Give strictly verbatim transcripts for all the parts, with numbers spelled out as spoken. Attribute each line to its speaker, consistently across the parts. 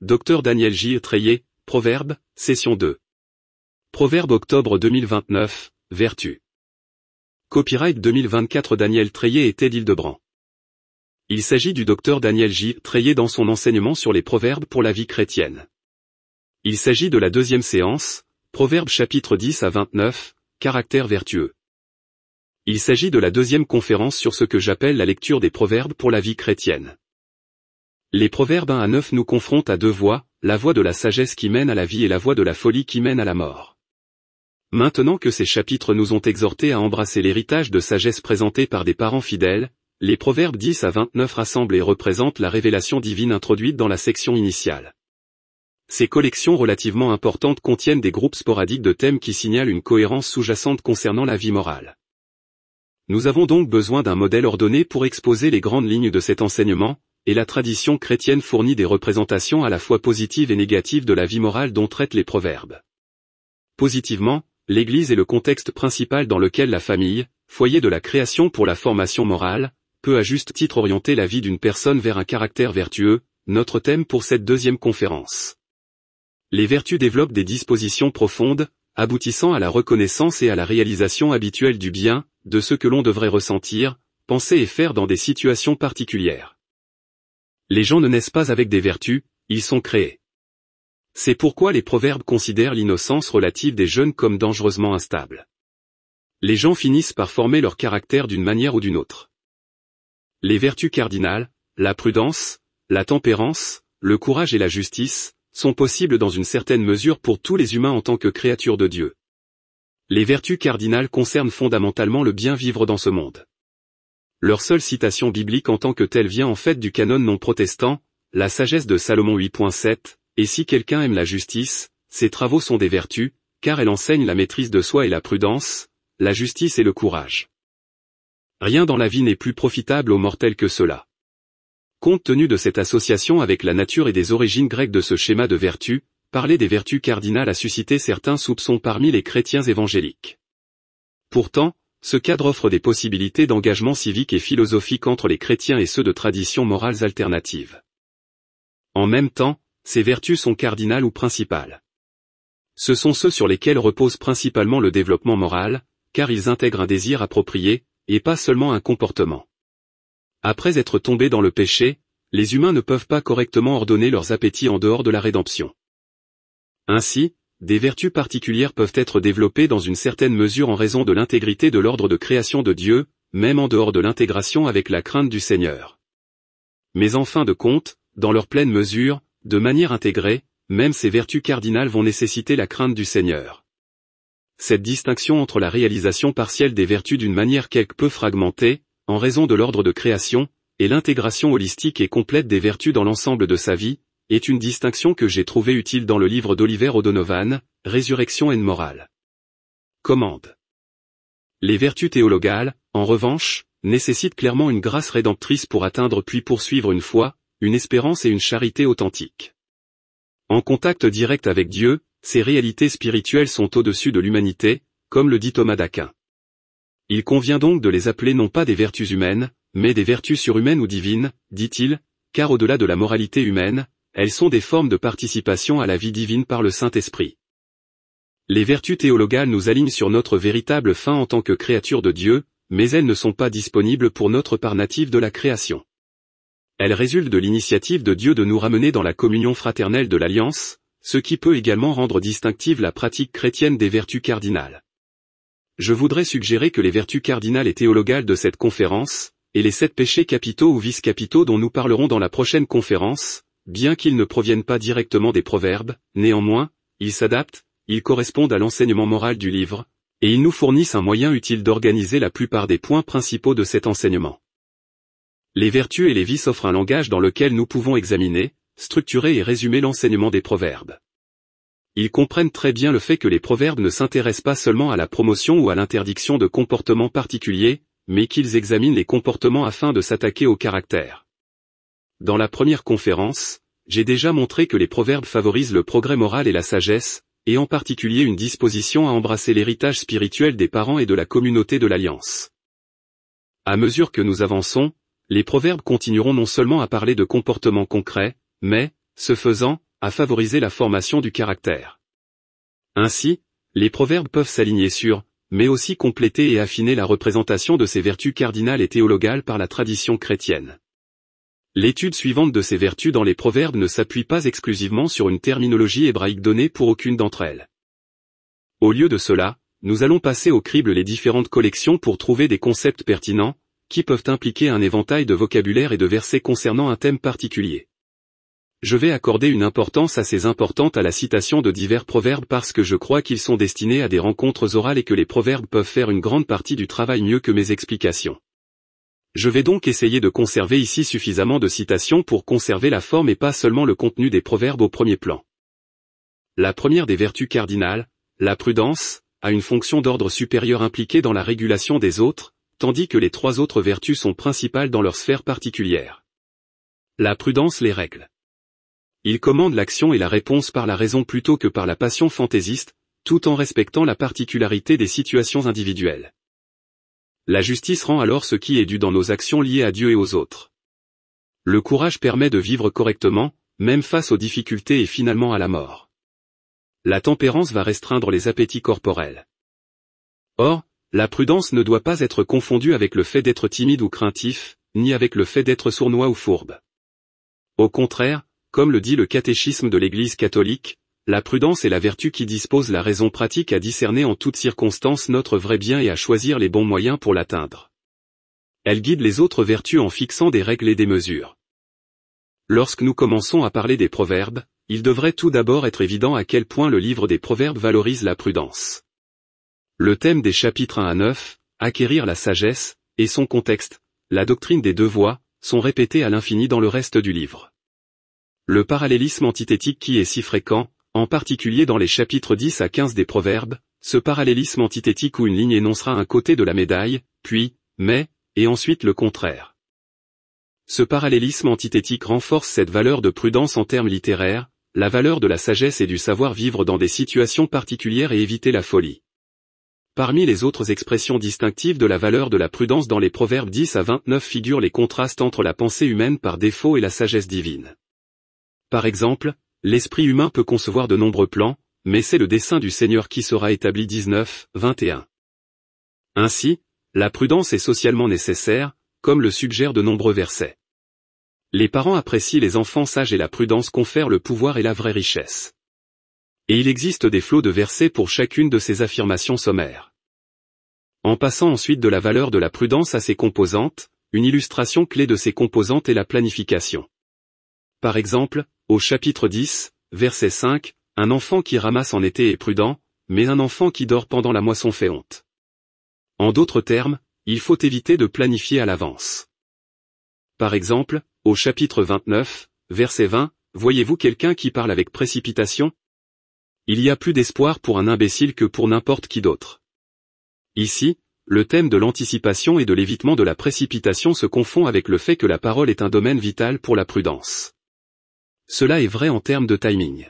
Speaker 1: Docteur Daniel J. Treillet, Proverbes, session deux. Proverbes octobre deux mille vingt-neuf, Vertu. Copyright deux mille vingt-quatre Daniel Treillet et Ted Hildebrand. Il s'agit du docteur Daniel J. Treillet dans son enseignement sur les proverbes pour la vie chrétienne. Il s'agit de la deuxième séance, Proverbes chapitre dix à vingt-neuf, Caractère vertueux. Il s'agit de la deuxième conférence sur ce que j'appelle la lecture des proverbes pour la vie chrétienne. Les proverbes un à neuf nous confrontent à deux voies, la voie de la sagesse qui mène à la vie et la voie de la folie qui mène à la mort. Maintenant que ces chapitres nous ont exhortés à embrasser l'héritage de sagesse présenté par des parents fidèles, les proverbes dix à vingt-neuf rassemblent et représentent la révélation divine introduite dans la section initiale. Ces collections relativement importantes contiennent des groupes sporadiques de thèmes qui signalent une cohérence sous-jacente concernant la vie morale. Nous avons donc besoin d'un modèle ordonné pour exposer les grandes lignes de cet enseignement, et la tradition chrétienne fournit des représentations à la fois positives et négatives de la vie morale dont traitent les proverbes. Positivement, l'Église est le contexte principal dans lequel la famille, foyer de la création pour la formation morale, peut à juste titre orienter la vie d'une personne vers un caractère vertueux, notre thème pour cette deuxième conférence. Les vertus développent des dispositions profondes, aboutissant à la reconnaissance et à la réalisation habituelle du bien, de ce que l'on devrait ressentir, penser et faire dans des situations particulières. Les gens ne naissent pas avec des vertus, ils sont créés. C'est pourquoi les proverbes considèrent l'innocence relative des jeunes comme dangereusement instable. Les gens finissent par former leur caractère d'une manière ou d'une autre. Les vertus cardinales, la prudence, la tempérance, le courage et la justice, sont possibles dans une certaine mesure pour tous les humains en tant que créatures de Dieu. Les vertus cardinales concernent fondamentalement le bien vivre dans ce monde. Leur seule citation biblique en tant que telle vient en fait du canon non protestant, la sagesse de Salomon huit point sept, et si quelqu'un aime la justice, ses travaux sont des vertus, car elle enseigne la maîtrise de soi et la prudence, la justice et le courage. Rien dans la vie n'est plus profitable aux mortels que cela. Compte tenu de cette association avec la nature et des origines grecques de ce schéma de vertus, parler des vertus cardinales a suscité certains soupçons parmi les chrétiens évangéliques. Pourtant, ce cadre offre des possibilités d'engagement civique et philosophique entre les chrétiens et ceux de traditions morales alternatives. En même temps, ces vertus sont cardinales ou principales. Ce sont ceux sur lesquels repose principalement le développement moral, car ils intègrent un désir approprié, et pas seulement un comportement. Après être tombés dans le péché, les humains ne peuvent pas correctement ordonner leurs appétits en dehors de la rédemption. Ainsi, des vertus particulières peuvent être développées dans une certaine mesure en raison de l'intégrité de l'ordre de création de Dieu, même en dehors de l'intégration avec la crainte du Seigneur. Mais en fin de compte, dans leur pleine mesure, de manière intégrée, même ces vertus cardinales vont nécessiter la crainte du Seigneur. Cette distinction entre la réalisation partielle des vertus d'une manière quelque peu fragmentée, en raison de l'ordre de création, et l'intégration holistique et complète des vertus dans l'ensemble de sa vie, est une distinction que j'ai trouvée utile dans le livre d'Oliver O'Donovan, Résurrection and Morale. Commande. Les vertus théologales, en revanche, nécessitent clairement une grâce rédemptrice pour atteindre puis poursuivre une foi, une espérance et une charité authentiques. En contact direct avec Dieu, ces réalités spirituelles sont au-dessus de l'humanité, comme le dit Thomas d'Aquin. Il convient donc de les appeler non pas des vertus humaines, mais des vertus surhumaines ou divines, dit-il, car au-delà de la moralité humaine, elles sont des formes de participation à la vie divine par le Saint-Esprit. Les vertus théologales nous alignent sur notre véritable fin en tant que créatures de Dieu, mais elles ne sont pas disponibles pour notre part native de la création. Elles résultent de l'initiative de Dieu de nous ramener dans la communion fraternelle de l'Alliance, ce qui peut également rendre distinctive la pratique chrétienne des vertus cardinales. Je voudrais suggérer que les vertus cardinales et théologales de cette conférence, et les sept péchés capitaux ou vices capitaux dont nous parlerons dans la prochaine conférence, bien qu'ils ne proviennent pas directement des proverbes, néanmoins, ils s'adaptent, ils correspondent à l'enseignement moral du livre, et ils nous fournissent un moyen utile d'organiser la plupart des points principaux de cet enseignement. Les vertus et les vices offrent un langage dans lequel nous pouvons examiner, structurer et résumer l'enseignement des proverbes. Ils comprennent très bien le fait que les proverbes ne s'intéressent pas seulement à la promotion ou à l'interdiction de comportements particuliers, mais qu'ils examinent les comportements afin de s'attaquer au caractère. Dans la première conférence, j'ai déjà montré que les proverbes favorisent le progrès moral et la sagesse, et en particulier une disposition à embrasser l'héritage spirituel des parents et de la communauté de l'Alliance. À mesure que nous avançons, les proverbes continueront non seulement à parler de comportements concrets, mais, ce faisant, à favoriser la formation du caractère. Ainsi, les proverbes peuvent s'aligner sur, mais aussi compléter et affiner la représentation de ces vertus cardinales et théologales par la tradition chrétienne. L'étude suivante de ces vertus dans les proverbes ne s'appuie pas exclusivement sur une terminologie hébraïque donnée pour aucune d'entre elles. Au lieu de cela, nous allons passer au crible les différentes collections pour trouver des concepts pertinents, qui peuvent impliquer un éventail de vocabulaire et de versets concernant un thème particulier. Je vais accorder une importance assez importante à la citation de divers proverbes parce que je crois qu'ils sont destinés à des rencontres orales et que les proverbes peuvent faire une grande partie du travail mieux que mes explications. Je vais donc essayer de conserver ici suffisamment de citations pour conserver la forme et pas seulement le contenu des proverbes au premier plan. La première des vertus cardinales, la prudence, a une fonction d'ordre supérieur impliquée dans la régulation des autres, tandis que les trois autres vertus sont principales dans leur sphère particulière. La prudence les règle. Il commande l'action et la réponse par la raison plutôt que par la passion fantaisiste, tout en respectant la particularité des situations individuelles. La justice rend alors ce qui est dû dans nos actions liées à Dieu et aux autres. Le courage permet de vivre correctement, même face aux difficultés et finalement à la mort. La tempérance va restreindre les appétits corporels. Or, la prudence ne doit pas être confondue avec le fait d'être timide ou craintif, ni avec le fait d'être sournois ou fourbe. Au contraire, comme le dit le catéchisme de l'Église catholique, la prudence est la vertu qui dispose la raison pratique à discerner en toutes circonstances notre vrai bien et à choisir les bons moyens pour l'atteindre. Elle guide les autres vertus en fixant des règles et des mesures. Lorsque nous commençons à parler des proverbes, il devrait tout d'abord être évident à quel point le livre des proverbes valorise la prudence. Le thème des chapitres un à neuf, acquérir la sagesse, et son contexte, la doctrine des deux voies, sont répétés à l'infini dans le reste du livre. Le parallélisme antithétique qui est si fréquent, en particulier dans les chapitres dix à quinze des Proverbes, ce parallélisme antithétique où une ligne énoncera un côté de la médaille, puis, mais, et ensuite le contraire. Ce parallélisme antithétique renforce cette valeur de prudence en termes littéraires, la valeur de la sagesse et du savoir-vivre dans des situations particulières et éviter la folie. Parmi les autres expressions distinctives de la valeur de la prudence dans les Proverbes dix à vingt-neuf figurent les contrastes entre la pensée humaine par défaut et la sagesse divine. Par exemple, l'esprit humain peut concevoir de nombreux plans, mais c'est le dessein du Seigneur qui sera établi dix-neuf, vingt et un. Ainsi, la prudence est socialement nécessaire, comme le suggèrent de nombreux versets. Les parents apprécient les enfants sages et la prudence confère le pouvoir et la vraie richesse. Et il existe des flots de versets pour chacune de ces affirmations sommaires. En passant ensuite de la valeur de la prudence à ses composantes, une illustration clé de ces composantes est la planification. Par exemple, au chapitre dix, verset cinq, un enfant qui ramasse en été est prudent, mais un enfant qui dort pendant la moisson fait honte. En d'autres termes, il faut éviter de planifier à l'avance. Par exemple, au chapitre vingt-neuf, verset vingt, voyez-vous quelqu'un qui parle avec précipitation? Il y a plus d'espoir pour un imbécile que pour n'importe qui d'autre. Ici, le thème de l'anticipation et de l'évitement de la précipitation se confond avec le fait que la parole est un domaine vital pour la prudence. Cela est vrai en termes de timing.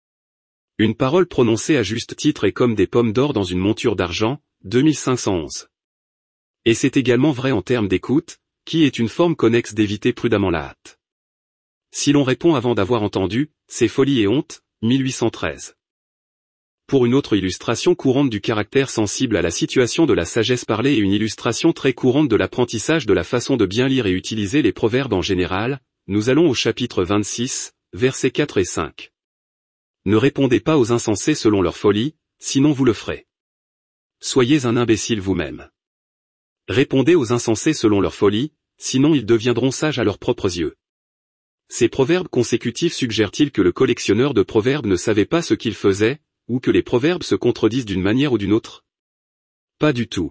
Speaker 1: Une parole prononcée à juste titre est comme des pommes d'or dans une monture d'argent, deux mille cinq cent onze. Et c'est également vrai en termes d'écoute, qui est une forme connexe d'éviter prudemment la hâte. Si l'on répond avant d'avoir entendu, c'est folie et honte, mille huit cent treize. Pour une autre illustration courante du caractère sensible à la situation de la sagesse parlée et une illustration très courante de l'apprentissage de la façon de bien lire et utiliser les proverbes en général, nous allons au chapitre vingt-six, versets quatre et cinq. Ne répondez pas aux insensés selon leur folie, sinon vous le ferez. Soyez un imbécile vous-même. Répondez aux insensés selon leur folie, sinon ils deviendront sages à leurs propres yeux. Ces proverbes consécutifs suggèrent-ils que le collectionneur de proverbes ne savait pas ce qu'il faisait, ou que les proverbes se contredisent d'une manière ou d'une autre? Pas du tout.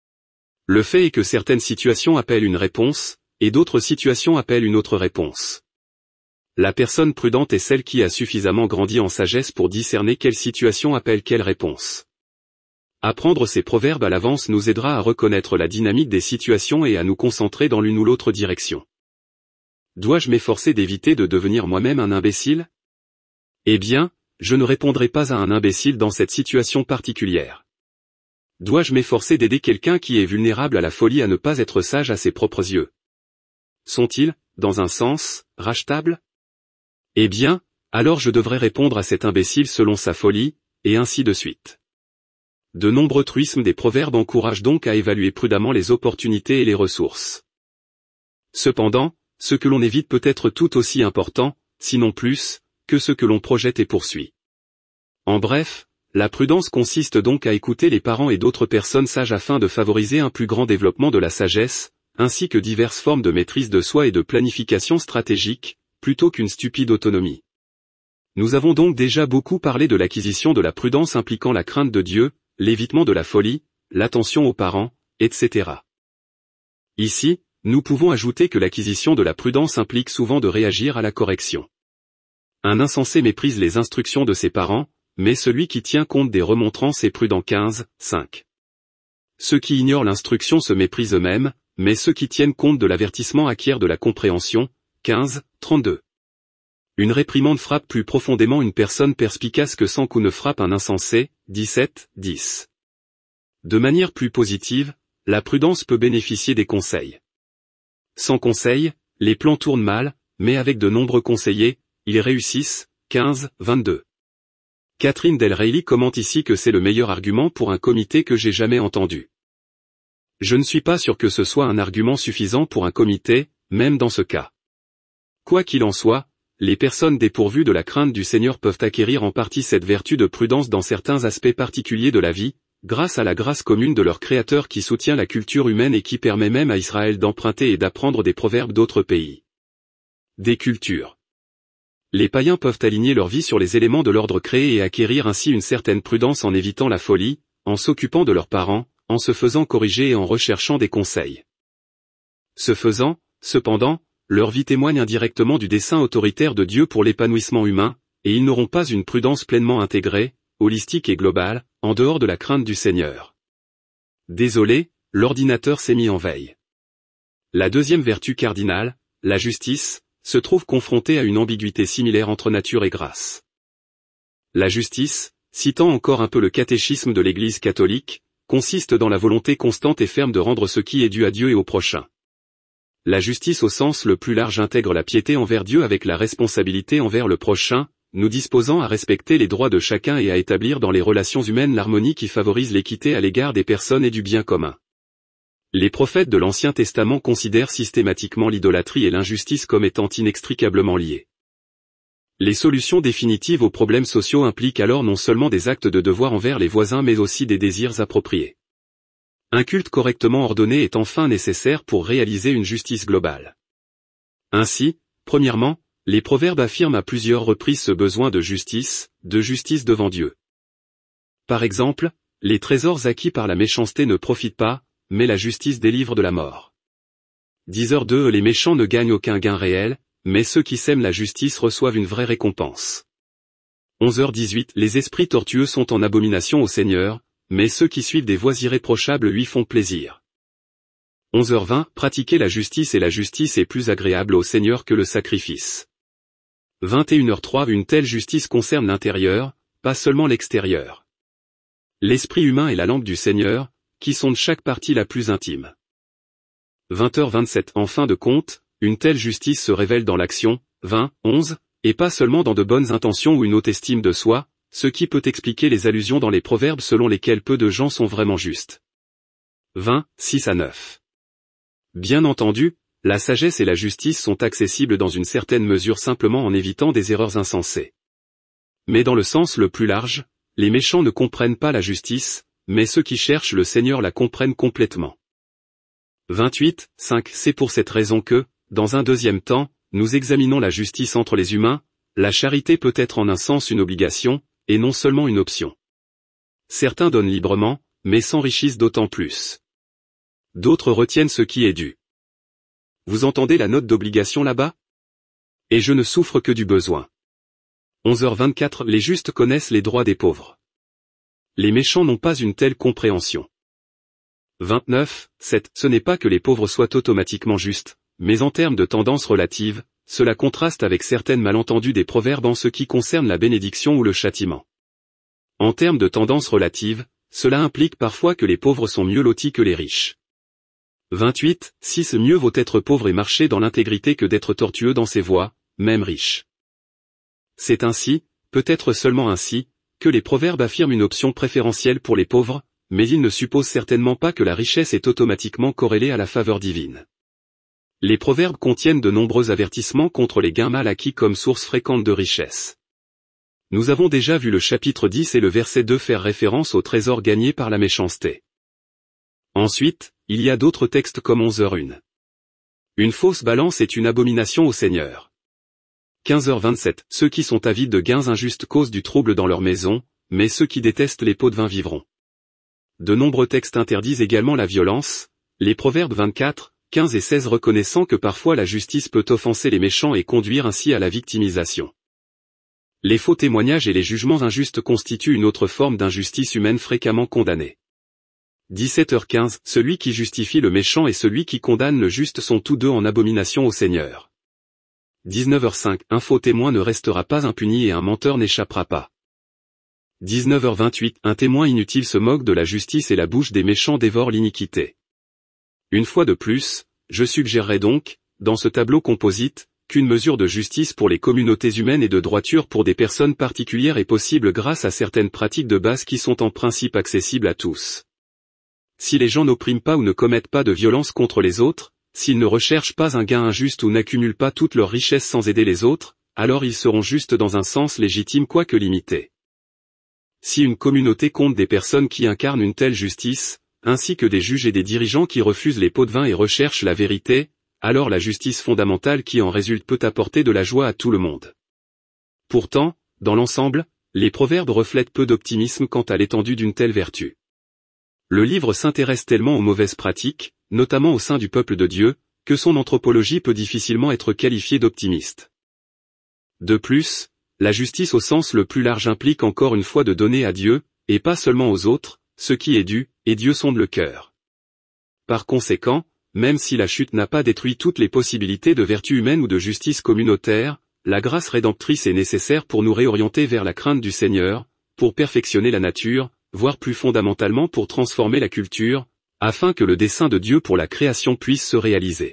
Speaker 1: Le fait est que certaines situations appellent une réponse, et d'autres situations appellent une autre réponse. La personne prudente est celle qui a suffisamment grandi en sagesse pour discerner quelle situation appelle quelle réponse. Apprendre ces proverbes à l'avance nous aidera à reconnaître la dynamique des situations et à nous concentrer dans l'une ou l'autre direction. Dois-je m'efforcer d'éviter de devenir moi-même un imbécile? Eh bien, je ne répondrai pas à un imbécile dans cette situation particulière. Dois-je m'efforcer d'aider quelqu'un qui est vulnérable à la folie à ne pas être sage à ses propres yeux? Sont-ils, dans un sens, rachetables? Eh bien, Alors je devrais répondre à cet imbécile selon sa folie, et ainsi de suite. De nombreux truismes des proverbes encouragent donc à évaluer prudemment les opportunités et les ressources. Cependant, ce que l'on évite peut être tout aussi important, sinon plus, que ce que l'on projette et poursuit. En bref, la prudence consiste donc à écouter les parents et d'autres personnes sages afin de favoriser un plus grand développement de la sagesse, ainsi que diverses formes de maîtrise de soi et de planification stratégique, plutôt qu'une stupide autonomie. Nous avons donc déjà beaucoup parlé de l'acquisition de la prudence impliquant la crainte de Dieu, l'évitement de la folie, l'attention aux parents, et cetera. Ici, nous pouvons ajouter que l'acquisition de la prudence implique souvent de réagir à la correction. Un insensé méprise les instructions de ses parents, mais celui qui tient compte des remontrances est prudent. quinze, cinq. Ceux qui ignorent l'instruction se méprisent eux-mêmes, mais ceux qui tiennent compte de l'avertissement acquièrent de la compréhension. quinze, trente-deux. Une réprimande frappe plus profondément une personne perspicace que cent coups ne frappent un insensé. dix-sept, dix. De manière plus positive, la prudence peut bénéficier des conseils. Sans conseil, les plans tournent mal, mais avec de nombreux conseillers, ils réussissent. quinze, vingt-deux. Catherine Del Reilly commente ici que c'est le meilleur argument pour un comité que j'ai jamais entendu. Je ne suis pas sûr que ce soit un argument suffisant pour un comité, même dans ce cas. Quoi qu'il en soit, les personnes dépourvues de la crainte du Seigneur peuvent acquérir en partie cette vertu de prudence dans certains aspects particuliers de la vie, grâce à la grâce commune de leur Créateur qui soutient la culture humaine et qui permet même à Israël d'emprunter et d'apprendre des proverbes d'autres pays. Des cultures. Les païens peuvent aligner leur vie sur les éléments de l'ordre créé et acquérir ainsi une certaine prudence en évitant la folie, en s'occupant de leurs parents, en se faisant corriger et en recherchant des conseils. Ce faisant, cependant, leur vie témoigne indirectement du dessein autoritaire de Dieu pour l'épanouissement humain, et ils n'auront pas une prudence pleinement intégrée, holistique et globale, en dehors de la crainte du Seigneur. Désolé, l'ordinateur s'est mis en veille. La deuxième vertu cardinale, la justice, se trouve confrontée à une ambiguïté similaire entre nature et grâce. La justice, citant encore un peu le catéchisme de l'Église catholique, consiste dans la volonté constante et ferme de rendre ce qui est dû à Dieu et au prochain. La justice au sens le plus large intègre la piété envers Dieu avec la responsabilité envers le prochain, nous disposant à respecter les droits de chacun et à établir dans les relations humaines l'harmonie qui favorise l'équité à l'égard des personnes et du bien commun. Les prophètes de l'Ancien Testament considèrent systématiquement l'idolâtrie et l'injustice comme étant inextricablement liées. Les solutions définitives aux problèmes sociaux impliquent alors non seulement des actes de devoir envers les voisins mais aussi des désirs appropriés. Un culte correctement ordonné est enfin nécessaire pour réaliser une justice globale. Ainsi, premièrement, les proverbes affirment à plusieurs reprises ce besoin de justice, de justice devant Dieu. Par exemple, les trésors acquis par la méchanceté ne profitent pas, mais la justice délivre de la mort. dix heures deux Les méchants ne gagnent aucun gain réel, mais ceux qui sèment la justice reçoivent une vraie récompense. onze heures dix-huit Les esprits tortueux sont en abomination au Seigneur, mais ceux qui suivent des voies irréprochables lui font plaisir. onze heures vingt Pratiquer la justice et la justice est plus agréable au Seigneur que le sacrifice. vingt et une heures trois Une telle justice concerne l'intérieur, pas seulement l'extérieur. L'esprit humain est la lampe du Seigneur, qui sonde chaque partie la plus intime. vingt heures vingt-sept En fin de compte, une telle justice se révèle dans l'action, vingt, onze, et pas seulement dans de bonnes intentions ou une haute estime de soi, ce qui peut expliquer les allusions dans les proverbes selon lesquels peu de gens sont vraiment justes. vingt, six à neuf. Bien entendu, la sagesse et la justice sont accessibles dans une certaine mesure simplement en évitant des erreurs insensées. Mais dans le sens le plus large, les méchants ne comprennent pas la justice, mais ceux qui cherchent le Seigneur la comprennent complètement. vingt-huit, cinq C'est pour cette raison que, dans un deuxième temps, nous examinons la justice entre les humains, la charité peut être en un sens une obligation, et non seulement une option. Certains donnent librement, mais s'enrichissent d'autant plus. D'autres retiennent ce qui est dû. Vous entendez la note d'obligation là-bas? Et je ne souffre que du besoin. onze heures vingt-quatre Les justes connaissent les droits des pauvres. Les méchants n'ont pas une telle compréhension. vingt-neuf, sept Ce n'est pas que les pauvres soient automatiquement justes, mais en termes de tendance relative, cela contraste avec certaines malentendues des proverbes en ce qui concerne la bénédiction ou le châtiment. En termes de tendance relative, cela implique parfois que les pauvres sont mieux lotis que les riches. vingt-huit, six Mieux vaut être pauvre et marcher dans l'intégrité que d'être tortueux dans ses voies, même riche. C'est ainsi, peut-être seulement ainsi, que les proverbes affirment une option préférentielle pour les pauvres, mais ils ne supposent certainement pas que la richesse est automatiquement corrélée à la faveur divine. Les proverbes contiennent de nombreux avertissements contre les gains mal acquis comme source fréquente de richesse. Nous avons déjà vu le chapitre dix et le verset deux faire référence au trésor gagné par la méchanceté. Ensuite, il y a d'autres textes comme onze heures une. Une fausse balance est une abomination au Seigneur. quinze heures vingt-sept. Ceux qui sont avides de gains injustes causent du trouble dans leur maison, mais ceux qui détestent les pots de vin vivront. De nombreux textes interdisent également la violence, les proverbes vingt-quatre, quinze et seize reconnaissant que parfois la justice peut offenser les méchants et conduire ainsi à la victimisation. Les faux témoignages et les jugements injustes constituent une autre forme d'injustice humaine fréquemment condamnée. dix-sept heures quinze. Celui qui justifie le méchant et celui qui condamne le juste sont tous deux en abomination au Seigneur. dix-neuf heures cinq. Un faux témoin ne restera pas impuni et un menteur n'échappera pas. dix-neuf heures vingt-huit. Un témoin inutile se moque de la justice et la bouche des méchants dévore l'iniquité. Une fois de plus, je suggérerais donc, dans ce tableau composite, qu'une mesure de justice pour les communautés humaines et de droiture pour des personnes particulières est possible grâce à certaines pratiques de base qui sont en principe accessibles à tous. Si les gens n'oppriment pas ou ne commettent pas de violence contre les autres, s'ils ne recherchent pas un gain injuste ou n'accumulent pas toute leur richesse sans aider les autres, alors ils seront justes dans un sens légitime quoique limité. Si une communauté compte des personnes qui incarnent une telle justice, ainsi que des juges et des dirigeants qui refusent les pots de vin et recherchent la vérité, alors la justice fondamentale qui en résulte peut apporter de la joie à tout le monde. Pourtant, dans l'ensemble, les proverbes reflètent peu d'optimisme quant à l'étendue d'une telle vertu. Le livre s'intéresse tellement aux mauvaises pratiques, notamment au sein du peuple de Dieu, que son anthropologie peut difficilement être qualifiée d'optimiste. De plus, la justice au sens le plus large implique encore une fois de donner à Dieu, et pas seulement aux autres, ce qui est dû, et Dieu sonde le cœur. Par conséquent, même si la chute n'a pas détruit toutes les possibilités de vertu humaine ou de justice communautaire, la grâce rédemptrice est nécessaire pour nous réorienter vers la crainte du Seigneur, pour perfectionner la nature, voire plus fondamentalement pour transformer la culture, afin que le dessein de Dieu pour la création puisse se réaliser.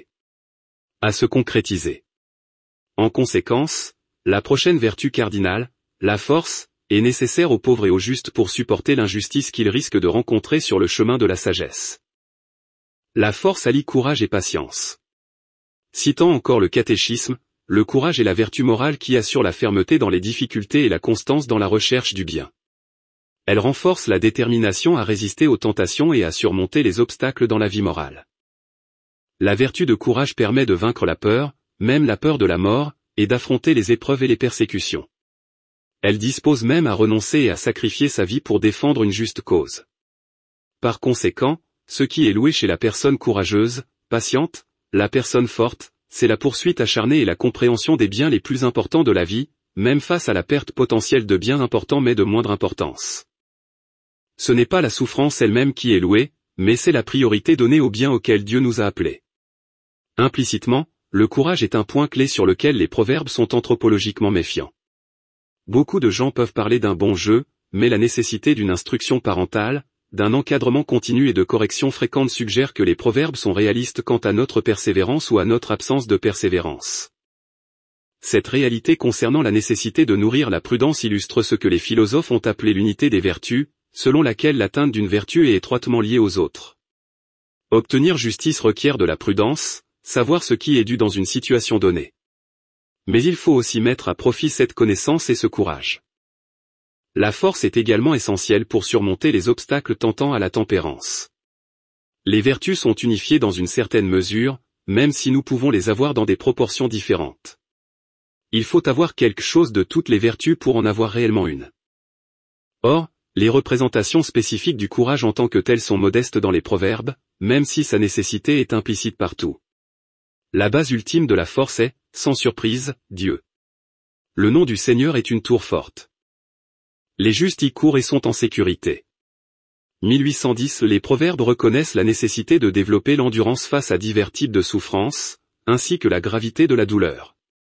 Speaker 1: À se concrétiser. En conséquence, la prochaine vertu cardinale, la force, est nécessaire aux pauvres et aux justes pour supporter l'injustice qu'ils risquent de rencontrer sur le chemin de la sagesse. La force allie courage et patience. Citant encore le catéchisme, le courage est la vertu morale qui assure la fermeté dans les difficultés et la constance dans la recherche du bien. Elle renforce la détermination à résister aux tentations et à surmonter les obstacles dans la vie morale. La vertu de courage permet de vaincre la peur, même la peur de la mort, et d'affronter les épreuves et les persécutions. Elle dispose même à renoncer et à sacrifier sa vie pour défendre une juste cause. Par conséquent, ce qui est loué chez la personne courageuse, patiente, la personne forte, c'est la poursuite acharnée et la compréhension des biens les plus importants de la vie, même face à la perte potentielle de biens importants mais de moindre importance. Ce n'est pas la souffrance elle-même qui est louée, mais c'est la priorité donnée aux biens auxquels Dieu nous a appelés. Implicitement, le courage est un point clé sur lequel les proverbes sont anthropologiquement méfiants. Beaucoup de gens peuvent parler d'un bon jeu, mais la nécessité d'une instruction parentale, d'un encadrement continu et de corrections fréquentes suggère que les proverbes sont réalistes quant à notre persévérance ou à notre absence de persévérance. Cette réalité concernant la nécessité de nourrir la prudence illustre ce que les philosophes ont appelé l'unité des vertus, selon laquelle l'atteinte d'une vertu est étroitement liée aux autres. Obtenir justice requiert de la prudence, savoir ce qui est dû dans une situation donnée. Mais il faut aussi mettre à profit cette connaissance et ce courage. La force est également essentielle pour surmonter les obstacles tentant à la tempérance. Les vertus sont unifiées dans une certaine mesure, même si nous pouvons les avoir dans des proportions différentes. Il faut avoir quelque chose de toutes les vertus pour en avoir réellement une. Or, les représentations spécifiques du courage en tant que telles sont modestes dans les proverbes, même si sa nécessité est implicite partout. La base ultime de la force est, sans surprise, Dieu. Le nom du Seigneur est une tour forte. Les justes y courent et sont en sécurité. mille huit cent dix Les proverbes reconnaissent la nécessité de développer l'endurance face à divers types de souffrances, ainsi que la gravité de la douleur.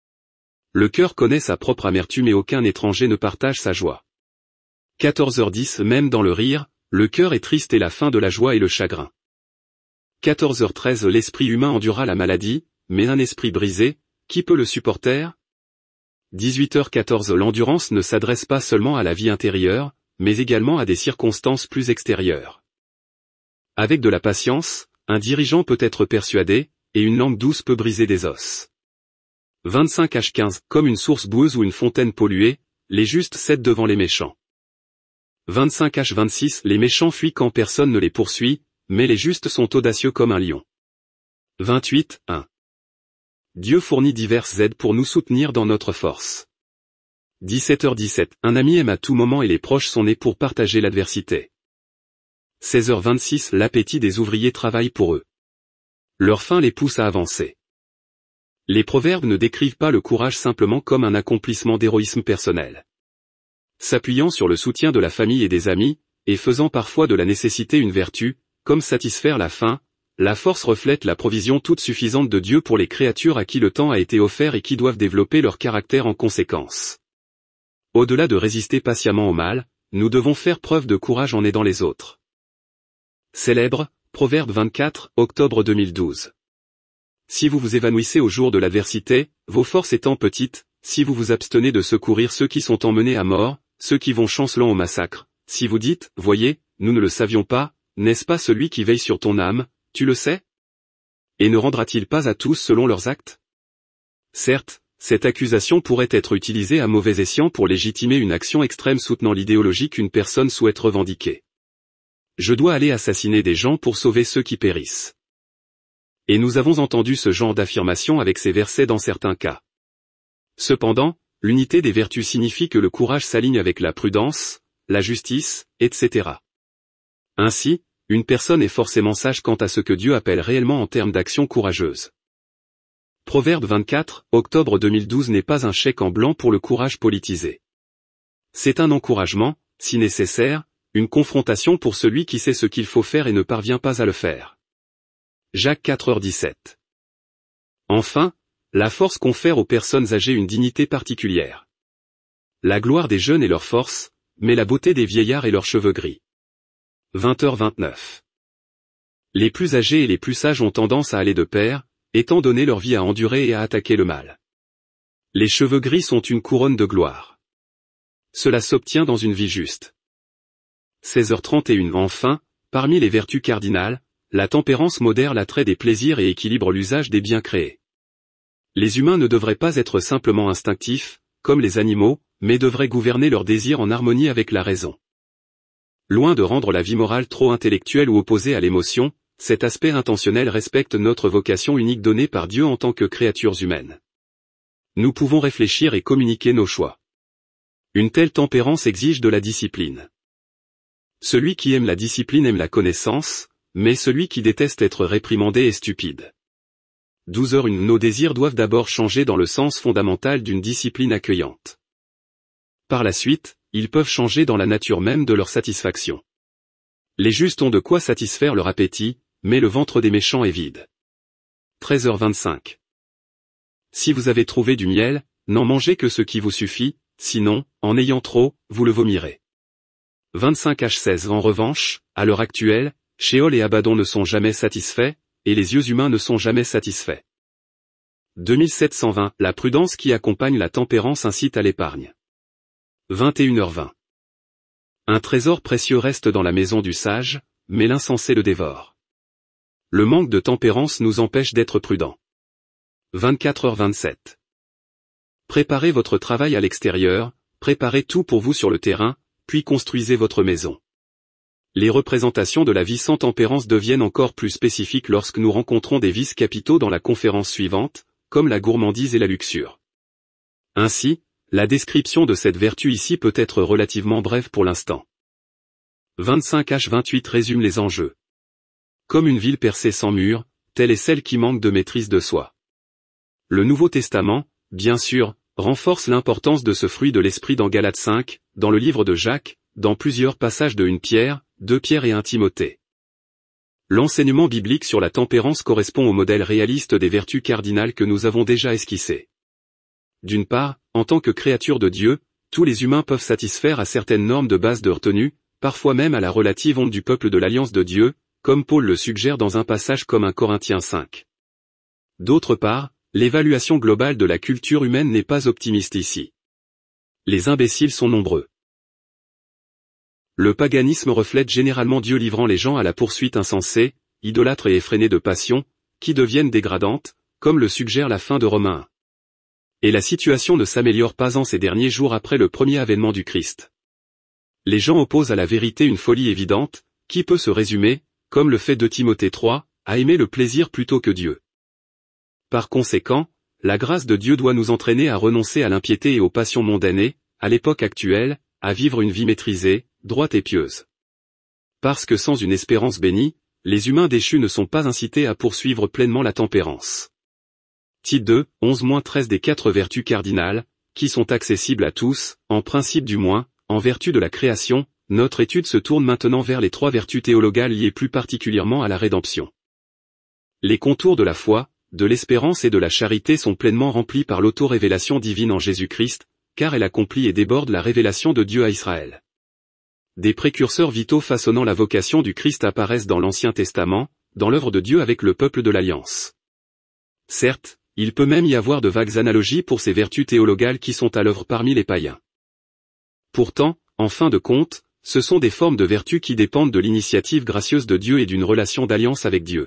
Speaker 1: Le cœur connaît sa propre amertume et aucun étranger ne partage sa joie. quatorze heures dix Même dans le rire, le cœur est triste et la fin de la joie est le chagrin. quatorze heures treize L'esprit humain endura la maladie, mais un esprit brisé, qui peut le supporter? dix-huit heures quatorze L'endurance ne s'adresse pas seulement à la vie intérieure, mais également à des circonstances plus extérieures. Avec de la patience, un dirigeant peut être persuadé, et une langue douce peut briser des os. vingt-cinq heures quinze Comme une source boueuse ou une fontaine polluée, les justes cèdent devant les méchants. vingt-cinq heures vingt-six Les méchants fuient quand personne ne les poursuit, mais les justes sont audacieux comme un lion. vingt-huit un Dieu fournit diverses aides pour nous soutenir dans notre force. dix-sept heures dix-sept Un ami aime à tout moment et les proches sont nés pour partager l'adversité. seize heures vingt-six L'appétit des ouvriers travaille pour eux. Leur faim les pousse à avancer. Les proverbes ne décrivent pas le courage simplement comme un accomplissement d'héroïsme personnel. S'appuyant sur le soutien de la famille et des amis, et faisant parfois de la nécessité une vertu, comme satisfaire la faim, la force reflète la provision toute suffisante de Dieu pour les créatures à qui le temps a été offert et qui doivent développer leur caractère en conséquence. Au-delà de résister patiemment au mal, nous devons faire preuve de courage en aidant les autres. Célèbre, Proverbe vingt-quatre, octobre deux mille douze. Si vous vous évanouissez au jour de l'adversité, vos forces étant petites, si vous vous abstenez de secourir ceux qui sont emmenés à mort, ceux qui vont chancelant au massacre, si vous dites, voyez, nous ne le savions pas, n'est-ce pas celui qui veille sur ton âme, tu le sais? Et ne rendra-t-il pas à tous selon leurs actes? Certes, cette accusation pourrait être utilisée à mauvais escient pour légitimer une action extrême soutenant l'idéologie qu'une personne souhaite revendiquer. Je dois aller assassiner des gens pour sauver ceux qui périssent. Et nous avons entendu ce genre d'affirmation avec ces versets dans certains cas. Cependant, l'unité des vertus signifie que le courage s'aligne avec la prudence, la justice, et cetera. Ainsi, une personne est forcément sage quant à ce que Dieu appelle réellement en termes d'action courageuse. Proverbe vingt-quatre, octobre deux mille douze n'est pas un chèque en blanc pour le courage politisé. C'est un encouragement, si nécessaire, une confrontation pour celui qui sait ce qu'il faut faire et ne parvient pas à le faire. Jacques quatre heures dix-sept. Enfin, la force confère aux personnes âgées une dignité particulière. La gloire des jeunes est leur force, mais la beauté des vieillards est leurs cheveux gris. vingt heures vingt-neuf. Les plus âgés et les plus sages ont tendance à aller de pair, étant donné leur vie à endurer et à attaquer le mal. Les cheveux gris sont une couronne de gloire. Cela s'obtient dans une vie juste. seize heures trente et une Enfin, parmi les vertus cardinales, la tempérance modère l'attrait des plaisirs et équilibre l'usage des biens créés. Les humains ne devraient pas être simplement instinctifs, comme les animaux, mais devraient gouverner leurs désirs en harmonie avec la raison. Loin de rendre la vie morale trop intellectuelle ou opposée à l'émotion, cet aspect intentionnel respecte notre vocation unique donnée par Dieu en tant que créatures humaines. Nous pouvons réfléchir et communiquer nos choix. Une telle tempérance exige de la discipline. Celui qui aime la discipline aime la connaissance, mais celui qui déteste être réprimandé est stupide. douze heures une Nos désirs doivent d'abord changer dans le sens fondamental d'une discipline accueillante. Par la suite, ils peuvent changer dans la nature même de leur satisfaction. Les justes ont de quoi satisfaire leur appétit, mais le ventre des méchants est vide. treize heures vingt-cinq. Si vous avez trouvé du miel, n'en mangez que ce qui vous suffit, sinon, en ayant trop, vous le vomirez. vingt-cinq heures seize En revanche, à l'heure actuelle, Sheol et Abaddon ne sont jamais satisfaits, et les yeux humains ne sont jamais satisfaits. deux mille sept cent vingt La prudence qui accompagne la tempérance incite à l'épargne. vingt et une heures vingt. Un trésor précieux reste dans la maison du sage, mais l'insensé le dévore. Le manque de tempérance nous empêche d'être prudents. vingt-quatre heures vingt-sept. Préparez votre travail à l'extérieur, préparez tout pour vous sur le terrain, puis construisez votre maison. Les représentations de la vie sans tempérance deviennent encore plus spécifiques lorsque nous rencontrons des vices capitaux dans la conférence suivante, comme la gourmandise et la luxure. Ainsi, la description de cette vertu ici peut être relativement brève pour l'instant. vingt-cinq heures vingt-huit résume les enjeux. Comme une ville percée sans mur, telle est celle qui manque de maîtrise de soi. Le Nouveau Testament, bien sûr, renforce l'importance de ce fruit de l'esprit dans Galates cinq, dans le livre de Jacques, dans plusieurs passages de Première Pierre, deux Pierre et un Timothée. L'enseignement biblique sur la tempérance correspond au modèle réaliste des vertus cardinales que nous avons déjà esquissées. D'une part, en tant que créature de Dieu, tous les humains peuvent satisfaire à certaines normes de base de retenue, parfois même à la relative honte du peuple de l'Alliance de Dieu, comme Paul le suggère dans un passage comme un Corinthiens cinq. D'autre part, l'évaluation globale de la culture humaine n'est pas optimiste ici. Les imbéciles sont nombreux. Le paganisme reflète généralement Dieu livrant les gens à la poursuite insensée, idolâtre et effrénée de passions, qui deviennent dégradantes, comme le suggère la fin de Romains un. Et la situation ne s'améliore pas en ces derniers jours après le premier avènement du Christ. Les gens opposent à la vérité une folie évidente, qui peut se résumer, comme le fait deux Timothée trois, à aimer le plaisir plutôt que Dieu. Par conséquent, la grâce de Dieu doit nous entraîner à renoncer à l'impiété et aux passions mondanées, à l'époque actuelle, à vivre une vie maîtrisée, droite et pieuse. Parce que sans une espérance bénie, les humains déchus ne sont pas incités à poursuivre pleinement la tempérance. Tite deux, onze treize des quatre vertus cardinales, qui sont accessibles à tous, en principe du moins, en vertu de la création, notre étude se tourne maintenant vers les trois vertus théologales liées plus particulièrement à la rédemption. Les contours de la foi, de l'espérance et de la charité sont pleinement remplis par l'auto-révélation divine en Jésus-Christ, car elle accomplit et déborde la révélation de Dieu à Israël. Des précurseurs vitaux façonnant la vocation du Christ apparaissent dans l'Ancien Testament, dans l'œuvre de Dieu avec le peuple de l'Alliance. Certes, il peut même y avoir de vagues analogies pour ces vertus théologales qui sont à l'œuvre parmi les païens. Pourtant, en fin de compte, ce sont des formes de vertus qui dépendent de l'initiative gracieuse de Dieu et d'une relation d'alliance avec Dieu.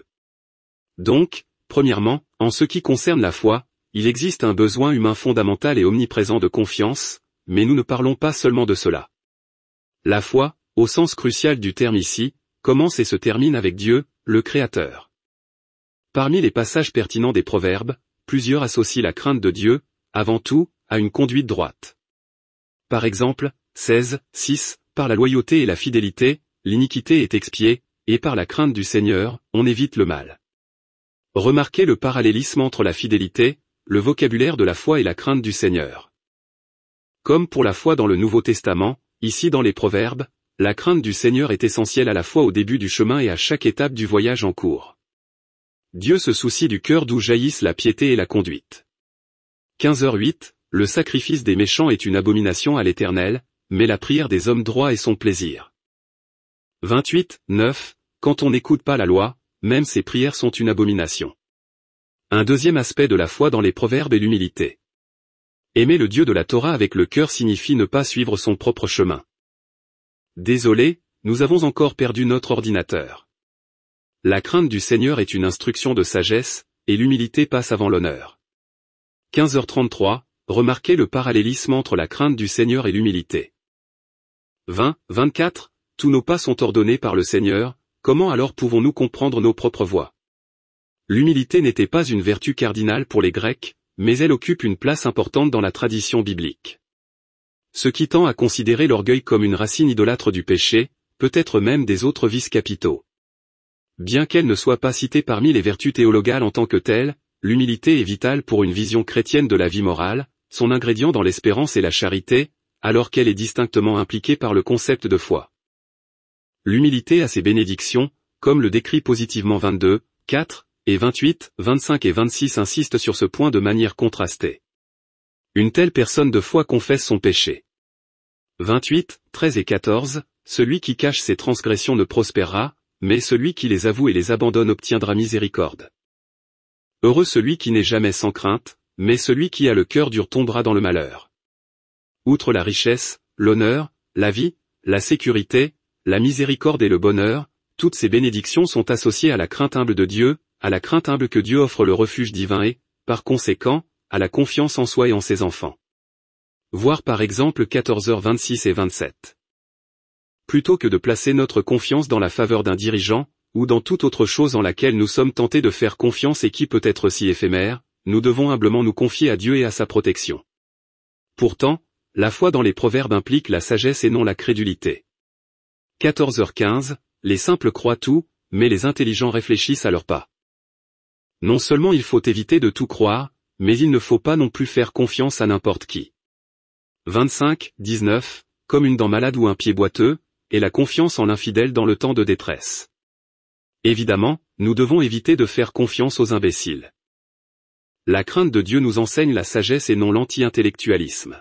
Speaker 1: Donc, premièrement, en ce qui concerne la foi, il existe un besoin humain fondamental et omniprésent de confiance, mais nous ne parlons pas seulement de cela. La foi, au sens crucial du terme ici, commence et se termine avec Dieu, le Créateur. Parmi les passages pertinents des Proverbes, plusieurs associent la crainte de Dieu, avant tout, à une conduite droite. Par exemple, seize, six, par la loyauté et la fidélité, l'iniquité est expiée, et par la crainte du Seigneur, on évite le mal. Remarquez le parallélisme entre la fidélité, le vocabulaire de la foi et la crainte du Seigneur. Comme pour la foi dans le Nouveau Testament, ici dans les Proverbes, la crainte du Seigneur est essentielle à la fois au début du chemin et à chaque étape du voyage en cours. Dieu se soucie du cœur d'où jaillissent la piété et la conduite. quinze heures huit, le sacrifice des méchants est une abomination à l'Éternel, mais la prière des hommes droits est son plaisir. vingt-huit, neuf, quand on n'écoute pas la loi, même ses prières sont une abomination. Un deuxième aspect de la foi dans les Proverbes est l'humilité. Aimer le Dieu de la Torah avec le cœur signifie ne pas suivre son propre chemin. Désolé, nous avons encore perdu notre ordinateur. La crainte du Seigneur est une instruction de sagesse, et l'humilité passe avant l'honneur. quinze heures trente-trois, remarquez le parallélisme entre la crainte du Seigneur et l'humilité. vingt, vingt-quatre, tous nos pas sont ordonnés par le Seigneur, comment alors pouvons-nous comprendre nos propres voies? L'humilité n'était pas une vertu cardinale pour les Grecs, mais elle occupe une place importante dans la tradition biblique. Ce qui tend à considérer l'orgueil comme une racine idolâtre du péché, peut-être même des autres vices capitaux. Bien qu'elle ne soit pas citée parmi les vertus théologales en tant que telle, l'humilité est vitale pour une vision chrétienne de la vie morale, son ingrédient dans l'espérance et la charité, alors qu'elle est distinctement impliquée par le concept de foi. L'humilité a ses bénédictions, comme le décrit positivement vingt-deux, quatre, et vingt-huit, vingt-cinq et vingt-six insistent sur ce point de manière contrastée. Une telle personne de foi confesse son péché. vingt-huit, treize et quatorze, celui qui cache ses transgressions ne prospérera, mais celui qui les avoue et les abandonne obtiendra miséricorde. Heureux celui qui n'est jamais sans crainte, mais celui qui a le cœur dur tombera dans le malheur. Outre la richesse, l'honneur, la vie, la sécurité, la miséricorde et le bonheur, toutes ces bénédictions sont associées à la crainte humble de Dieu, à la crainte humble que Dieu offre le refuge divin et, par conséquent, à la confiance en soi et en ses enfants. Voir par exemple quatorze heures vingt-six et vingt-sept. Plutôt que de placer notre confiance dans la faveur d'un dirigeant, ou dans toute autre chose en laquelle nous sommes tentés de faire confiance et qui peut être si éphémère, nous devons humblement nous confier à Dieu et à sa protection. Pourtant, la foi dans les proverbes implique la sagesse et non la crédulité. quatorze heures quinze, les simples croient tout, mais les intelligents réfléchissent à leurs pas. Non seulement il faut éviter de tout croire, mais il ne faut pas non plus faire confiance à n'importe qui. vingt-cinq, dix-neuf, comme une dent malade ou un pied boiteux, et la confiance en l'infidèle dans le temps de détresse. Évidemment, nous devons éviter de faire confiance aux imbéciles. La crainte de Dieu nous enseigne la sagesse et non l'anti-intellectualisme.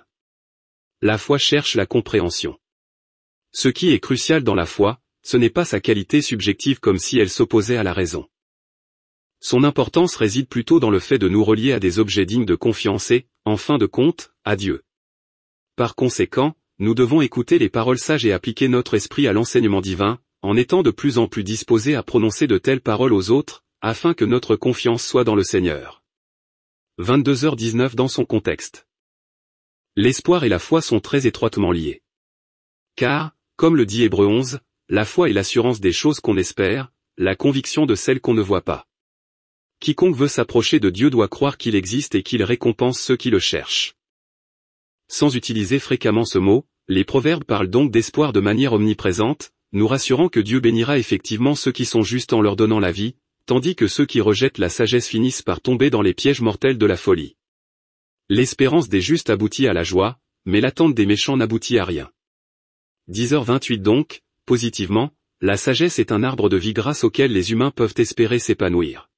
Speaker 1: La foi cherche la compréhension. Ce qui est crucial dans la foi, ce n'est pas sa qualité subjective comme si elle s'opposait à la raison. Son importance réside plutôt dans le fait de nous relier à des objets dignes de confiance et, en fin de compte, à Dieu. Par conséquent, nous devons écouter les paroles sages et appliquer notre esprit à l'enseignement divin, en étant de plus en plus disposés à prononcer de telles paroles aux autres, afin que notre confiance soit dans le Seigneur. vingt-deux heures dix-neuf dans son contexte. L'espoir et la foi sont très étroitement liés. Car, comme le dit Hébreux onze, la foi est l'assurance des choses qu'on espère, la conviction de celles qu'on ne voit pas. Quiconque veut s'approcher de Dieu doit croire qu'il existe et qu'il récompense ceux qui le cherchent. Sans utiliser fréquemment ce mot, les proverbes parlent donc d'espoir de manière omniprésente, nous rassurant que Dieu bénira effectivement ceux qui sont justes en leur donnant la vie, tandis que ceux qui rejettent la sagesse finissent par tomber dans les pièges mortels de la folie. L'espérance des justes aboutit à la joie, mais l'attente des méchants n'aboutit à rien. dix heures vingt-huit donc, positivement, la sagesse est un arbre de vie grâce auquel les humains peuvent espérer s'épanouir.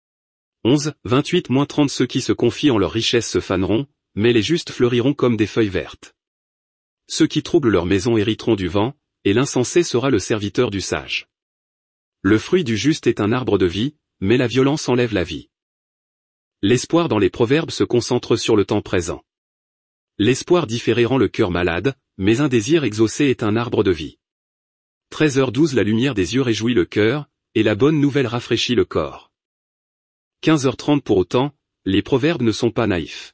Speaker 1: onze, vingt-huit à trente Ceux qui se confient en leur richesse se faneront, mais les justes fleuriront comme des feuilles vertes. Ceux qui troublent leur maison hériteront du vent, et l'insensé sera le serviteur du sage. Le fruit du juste est un arbre de vie, mais la violence enlève la vie. L'espoir dans les proverbes se concentre sur le temps présent. L'espoir différé rend le cœur malade, mais un désir exaucé est un arbre de vie. treize heures douze La lumière des yeux réjouit le cœur, et la bonne nouvelle rafraîchit le corps. quinze heures trente Pour autant, les proverbes ne sont pas naïfs.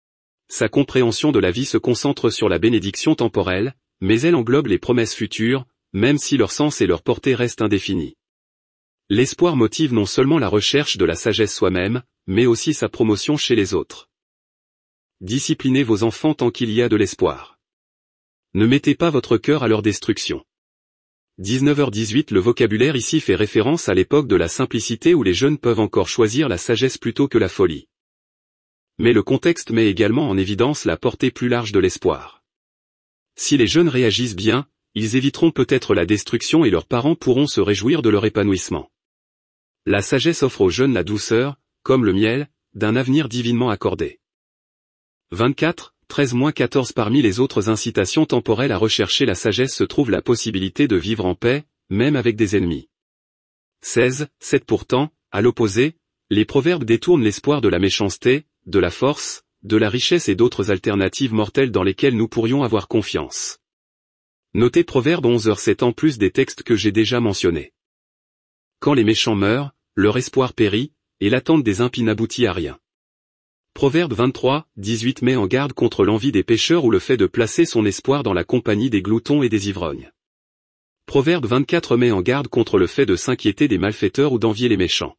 Speaker 1: Sa compréhension de la vie se concentre sur la bénédiction temporelle, mais elle englobe les promesses futures, même si leur sens et leur portée restent indéfinis. L'espoir motive non seulement la recherche de la sagesse soi-même, mais aussi sa promotion chez les autres. Disciplinez vos enfants tant qu'il y a de l'espoir. Ne mettez pas votre cœur à leur destruction. dix-neuf heures dix-huit Le vocabulaire ici fait référence à l'époque de la simplicité où les jeunes peuvent encore choisir la sagesse plutôt que la folie. Mais le contexte met également en évidence la portée plus large de l'espoir. Si les jeunes réagissent bien, ils éviteront peut-être la destruction et leurs parents pourront se réjouir de leur épanouissement. La sagesse offre aux jeunes la douceur, comme le miel, d'un avenir divinement accordé. vingt-quatre, treize à quatorze Parmi les autres incitations temporelles à rechercher la sagesse se trouve la possibilité de vivre en paix, même avec des ennemis. seize, sept Pourtant, à l'opposé, les proverbes détournent l'espoir de la méchanceté, de la force, de la richesse et d'autres alternatives mortelles dans lesquelles nous pourrions avoir confiance. Notez Proverbe onze heures sept En plus des textes que j'ai déjà mentionnés. Quand les méchants meurent, leur espoir périt, et l'attente des impies n'aboutit à rien. Proverbe vingt-trois, dix-huit Met en garde contre l'envie des pécheurs ou le fait de placer son espoir dans la compagnie des gloutons et des ivrognes. Proverbe vingt-quatre Met en garde contre le fait de s'inquiéter des malfaiteurs ou d'envier les méchants.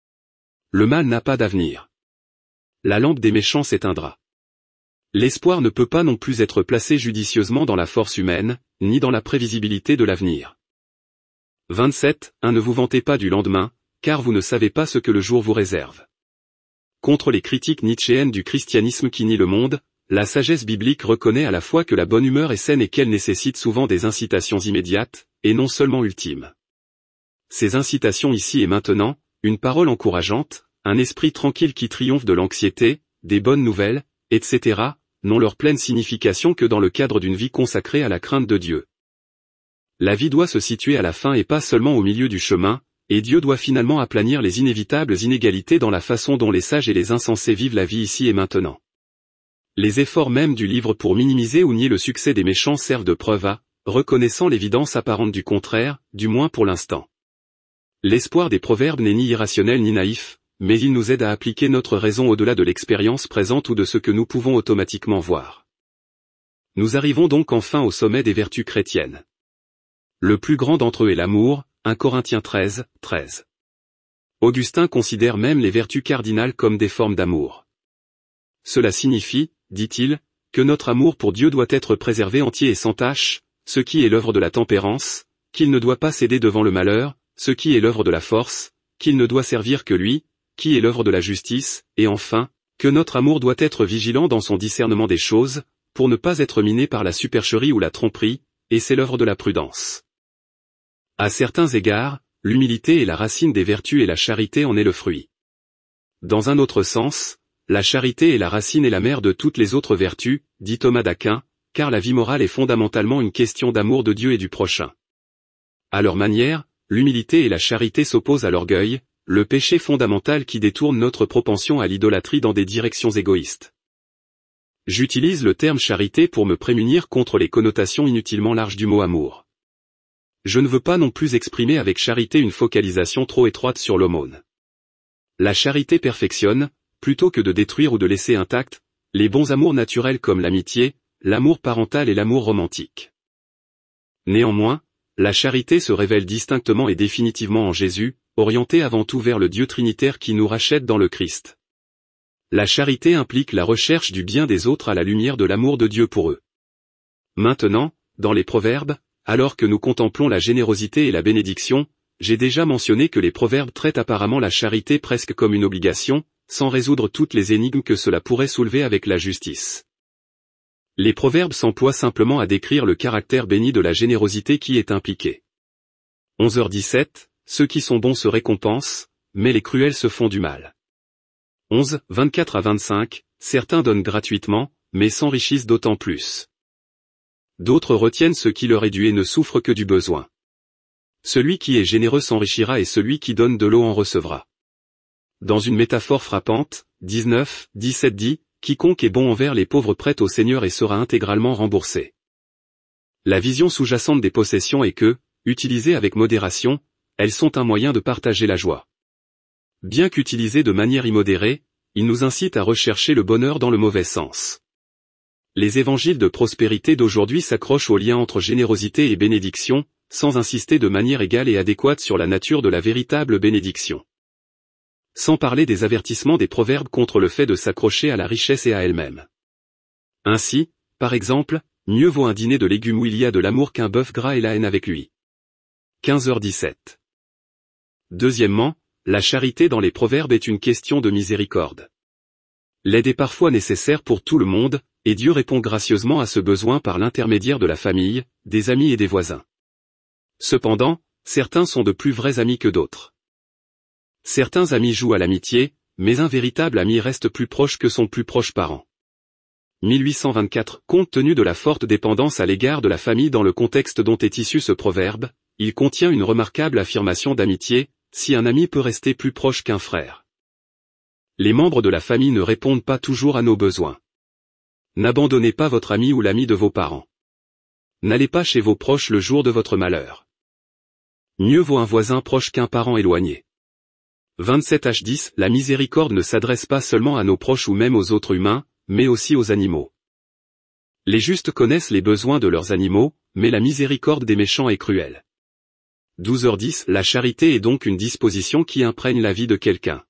Speaker 1: Le mal n'a pas d'avenir. La lampe des méchants s'éteindra. L'espoir ne peut pas non plus être placé judicieusement dans la force humaine, ni dans la prévisibilité de l'avenir. vingt-sept un Ne vous vantez pas du lendemain, car vous ne savez pas ce que le jour vous réserve. Contre les critiques nietzschéennes du christianisme qui nie le monde, la sagesse biblique reconnaît à la fois que la bonne humeur est saine et qu'elle nécessite souvent des incitations immédiates, et non seulement ultimes. Ces incitations ici et maintenant, une parole encourageante, un esprit tranquille qui triomphe de l'anxiété, des bonnes nouvelles, et cetera, n'ont leur pleine signification que dans le cadre d'une vie consacrée à la crainte de Dieu. La vie doit se situer à la fin et pas seulement au milieu du chemin, et Dieu doit finalement aplanir les inévitables inégalités dans la façon dont les sages et les insensés vivent la vie ici et maintenant. Les efforts même du livre pour minimiser ou nier le succès des méchants servent de preuve à, reconnaissant l'évidence apparente du contraire, du moins pour l'instant. L'espoir des proverbes n'est ni irrationnel ni naïf, mais il nous aide à appliquer notre raison au-delà de l'expérience présente ou de ce que nous pouvons automatiquement voir. Nous arrivons donc enfin au sommet des vertus chrétiennes. Le plus grand d'entre eux est l'amour, un Corinthiens treize, treize. Augustin considère même les vertus cardinales comme des formes d'amour. Cela signifie, dit-il, que notre amour pour Dieu doit être préservé entier et sans tache, ce qui est l'œuvre de la tempérance, qu'il ne doit pas céder devant le malheur, ce qui est l'œuvre de la force, qu'il ne doit servir que lui, qui est l'œuvre de la justice, et enfin, que notre amour doit être vigilant dans son discernement des choses, pour ne pas être miné par la supercherie ou la tromperie, et c'est l'œuvre de la prudence. À certains égards, l'humilité est la racine des vertus et la charité en est le fruit. Dans un autre sens, la charité est la racine et la mère de toutes les autres vertus, dit Thomas d'Aquin, car la vie morale est fondamentalement une question d'amour de Dieu et du prochain. À leur manière, l'humilité et la charité s'opposent à l'orgueil, le péché fondamental qui détourne notre propension à l'idolâtrie dans des directions égoïstes. J'utilise le terme charité pour me prémunir contre les connotations inutilement larges du mot amour. Je ne veux pas non plus exprimer avec charité une focalisation trop étroite sur l'aumône. La charité perfectionne, plutôt que de détruire ou de laisser intacts, les bons amours naturels comme l'amitié, l'amour parental et l'amour romantique. Néanmoins, la charité se révèle distinctement et définitivement en Jésus, orientée avant tout vers le Dieu trinitaire qui nous rachète dans le Christ. La charité implique la recherche du bien des autres à la lumière de l'amour de Dieu pour eux. Maintenant, dans les Proverbes, alors que nous contemplons la générosité et la bénédiction, j'ai déjà mentionné que les Proverbes traitent apparemment la charité presque comme une obligation, sans résoudre toutes les énigmes que cela pourrait soulever avec la justice. Les Proverbes s'emploient simplement à décrire le caractère béni de la générosité qui est impliquée. onze heures dix-sept, ceux qui sont bons se récompensent, mais les cruels se font du mal. onze, vingt-quatre à vingt-cinq, certains donnent gratuitement, mais s'enrichissent d'autant plus. D'autres retiennent ce qui leur est dû et ne souffrent que du besoin. Celui qui est généreux s'enrichira et celui qui donne de l'eau en recevra. Dans une métaphore frappante, dix-neuf, dix-sept dit, quiconque est bon envers les pauvres prête au Seigneur et sera intégralement remboursé. La vision sous-jacente des possessions est que, utilisées avec modération, elles sont un moyen de partager la joie. Bien qu'utilisées de manière immodérée, ils nous incitent à rechercher le bonheur dans le mauvais sens. Les évangiles de prospérité d'aujourd'hui s'accrochent au lien entre générosité et bénédiction, sans insister de manière égale et adéquate sur la nature de la véritable bénédiction. Sans parler des avertissements des proverbes contre le fait de s'accrocher à la richesse et à elle-même. Ainsi, par exemple, mieux vaut un dîner de légumes où il y a de l'amour qu'un bœuf gras et la haine avec lui. quinze heures dix-sept. Deuxièmement, la charité dans les proverbes est une question de miséricorde. L'aide est parfois nécessaire pour tout le monde, et Dieu répond gracieusement à ce besoin par l'intermédiaire de la famille, des amis et des voisins. Cependant, certains sont de plus vrais amis que d'autres. Certains amis jouent à l'amitié, mais un véritable ami reste plus proche que son plus proche parent. mille huit cent vingt-quatre. Compte tenu de la forte dépendance à l'égard de la famille dans le contexte dont est issu ce proverbe, il contient une remarquable affirmation d'amitié, si un ami peut rester plus proche qu'un frère. Les membres de la famille ne répondent pas toujours à nos besoins. N'abandonnez pas votre ami ou l'ami de vos parents. N'allez pas chez vos proches le jour de votre malheur. Mieux vaut un voisin proche qu'un parent éloigné. vingt-sept H dix. La miséricorde ne s'adresse pas seulement à nos proches ou même aux autres humains, mais aussi aux animaux. Les justes connaissent les besoins de leurs animaux, mais la miséricorde des méchants est cruelle. douze heures dix. La charité est donc une disposition qui imprègne la vie de quelqu'un.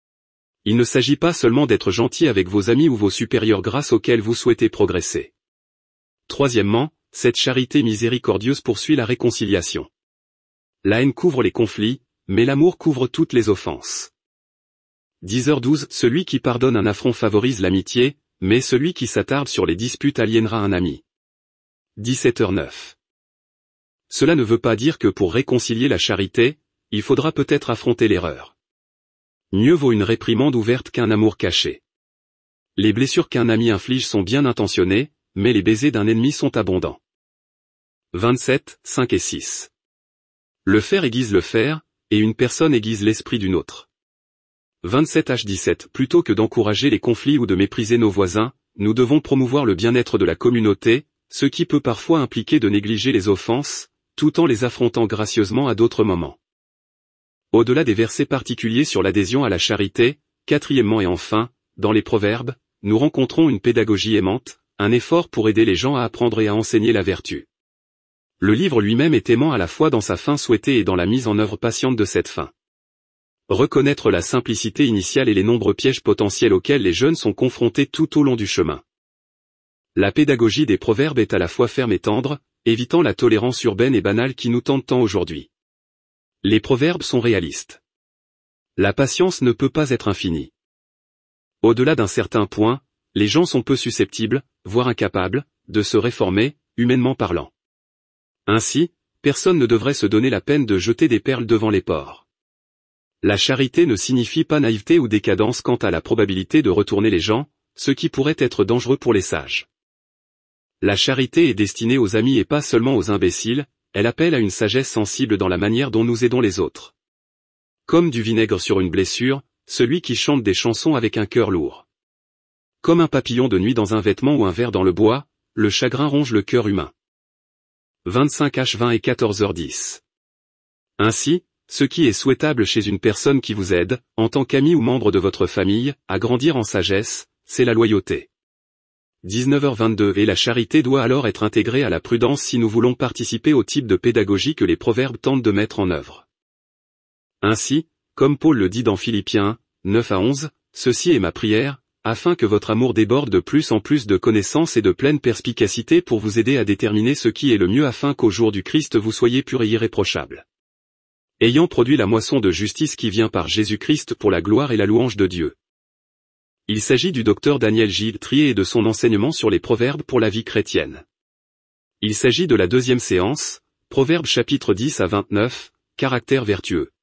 Speaker 1: Il ne s'agit pas seulement d'être gentil avec vos amis ou vos supérieurs grâce auxquels vous souhaitez progresser. Troisièmement, cette charité miséricordieuse poursuit la réconciliation. La haine couvre les conflits, mais l'amour couvre toutes les offenses. dix heures douze. Celui qui pardonne un affront favorise l'amitié, mais celui qui s'attarde sur les disputes aliénera un ami. dix-sept heures neuf. Cela ne veut pas dire que pour réconcilier la charité, il faudra peut-être affronter l'erreur. Mieux vaut une réprimande ouverte qu'un amour caché. Les blessures qu'un ami inflige sont bien intentionnées, mais les baisers d'un ennemi sont abondants. vingt-sept, cinq et six. Le faire aiguise le fer, et une personne aiguise l'esprit d'une autre. vingt-sept H dix-sept. Plutôt que d'encourager les conflits ou de mépriser nos voisins, nous devons promouvoir le bien-être de la communauté, ce qui peut parfois impliquer de négliger les offenses, tout en les affrontant gracieusement à d'autres moments. Au-delà des versets particuliers sur l'adhésion à la charité, quatrièmement et enfin, dans les proverbes, nous rencontrons une pédagogie aimante, un effort pour aider les gens à apprendre et à enseigner la vertu. Le livre lui-même est aimant à la fois dans sa fin souhaitée et dans la mise en œuvre patiente de cette fin. Reconnaître la simplicité initiale et les nombreux pièges potentiels auxquels les jeunes sont confrontés tout au long du chemin. La pédagogie des proverbes est à la fois ferme et tendre, évitant la tolérance urbaine et banale qui nous tente tant aujourd'hui. Les proverbes sont réalistes. La patience ne peut pas être infinie. Au-delà d'un certain point, les gens sont peu susceptibles, voire incapables, de se réformer, humainement parlant. Ainsi, personne ne devrait se donner la peine de jeter des perles devant les porcs. La charité ne signifie pas naïveté ou décadence quant à la probabilité de retourner les gens, ce qui pourrait être dangereux pour les sages. La charité est destinée aux amis et pas seulement aux imbéciles, elle appelle à une sagesse sensible dans la manière dont nous aidons les autres. Comme du vinaigre sur une blessure, celui qui chante des chansons avec un cœur lourd. Comme un papillon de nuit dans un vêtement ou un ver dans le bois, le chagrin ronge le cœur humain. vingt-cinq H vingt et quatorze heures dix. Ainsi, ce qui est souhaitable chez une personne qui vous aide, en tant qu'ami ou membre de votre famille, à grandir en sagesse, c'est la loyauté. dix-neuf heures vingt-deux. Et la charité doit alors être intégrée à la prudence si nous voulons participer au type de pédagogie que les proverbes tentent de mettre en œuvre. Ainsi, comme Paul le dit dans Philippiens neuf à onze, ceci est ma prière, afin que votre amour déborde de plus en plus de connaissances et de pleine perspicacité pour vous aider à déterminer ce qui est le mieux afin qu'au jour du Christ vous soyez purs et irréprochables. Ayant produit la moisson de justice qui vient par Jésus-Christ pour la gloire et la louange de Dieu. Il s'agit du docteur Daniel Gilles Trier et de son enseignement sur les proverbes pour la vie chrétienne. Il s'agit de la deuxième séance, Proverbes chapitre dix à vingt-neuf, caractère vertueux.